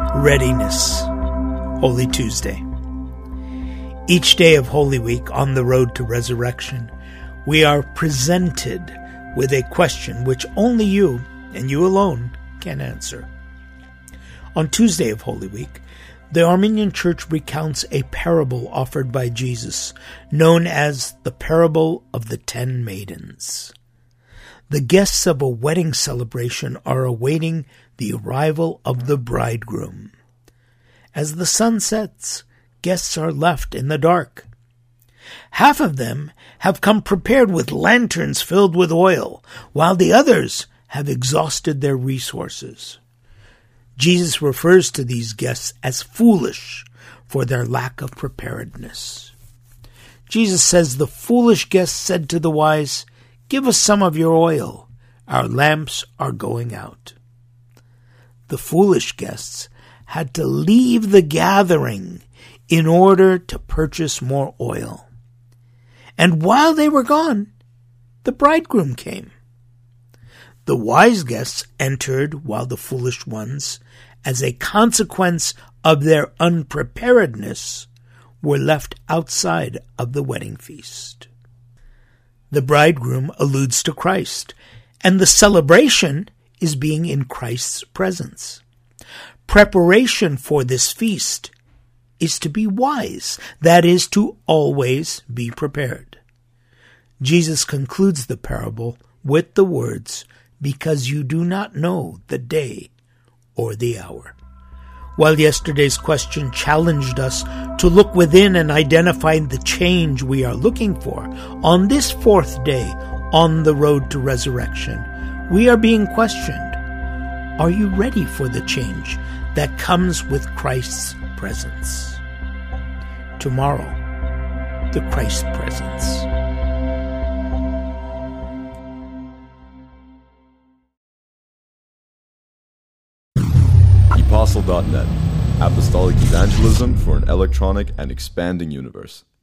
Readiness, Holy Tuesday. Each day of Holy Week on the road to resurrection, we are presented with a question which only you, and you alone, can answer. On Tuesday of Holy Week, the Armenian Church recounts a parable offered by Jesus, known as the Parable of the 10 Maidens. The guests of a wedding celebration are awaiting the arrival of the bridegroom. As the sun sets, guests are left in the dark. Half of them have come prepared with lanterns filled with oil, while the others have exhausted their resources. Jesus refers to these guests as foolish for their lack of preparedness. Jesus says the foolish guests said to the wise, "Give us some of your oil. Our lamps are going out." The foolish guests had to leave the gathering in order to purchase more oil. And while they were gone, the bridegroom came. The wise guests entered while the foolish ones, as a consequence of their unpreparedness, were left outside of the wedding feast. The bridegroom alludes to Christ, and the celebration is being in Christ's presence. Preparation for this feast is to be wise, that is, to always be prepared. Jesus concludes the parable with the words, "Because you do not know the day or the hour." While yesterday's question challenged us to look within and identify the change we are looking for, on this fourth day on the road to resurrection, we are being questioned. Are you ready for the change that comes with Christ's presence? Tomorrow, the Christ presence. Apostle.net, Apostolic Evangelism for an electronic and expanding universe.